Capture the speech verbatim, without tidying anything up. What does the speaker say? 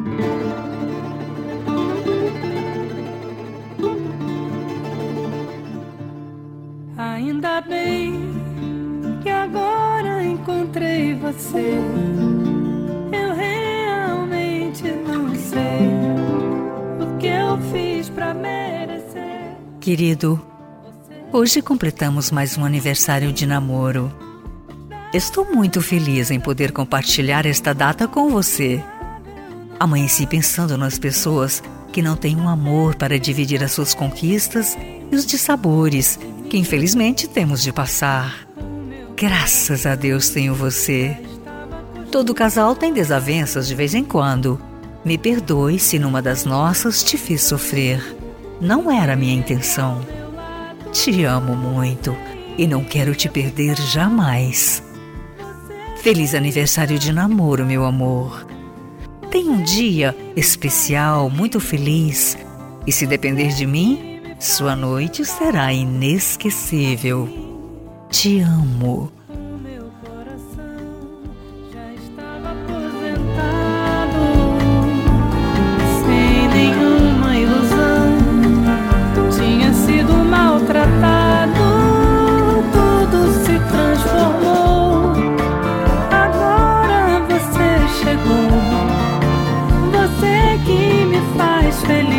Ainda bem que agora encontrei você. Eu realmente não sei o que eu fiz pra merecer. Querido, hoje completamos mais um aniversário de namoro. Estou muito feliz em poder compartilhar esta data com você. Amanheci pensando nas pessoas que não têm um amor para dividir as suas conquistas e os dissabores que infelizmente temos de passar. Graças a Deus tenho você. Todo casal tem desavenças de vez em quando. Me perdoe se numa das nossas te fiz sofrer. Não era minha intenção. Te amo muito e não quero te perder jamais. Feliz aniversário de namoro, meu amor. Tenha um dia especial, muito feliz. E se depender de mim, sua noite será inesquecível. Te amo. O meu coração já estava aposentado, sem nenhuma ilusão. Tinha sido maltratado, tudo se transformou. Agora você chegou, você que me faz feliz.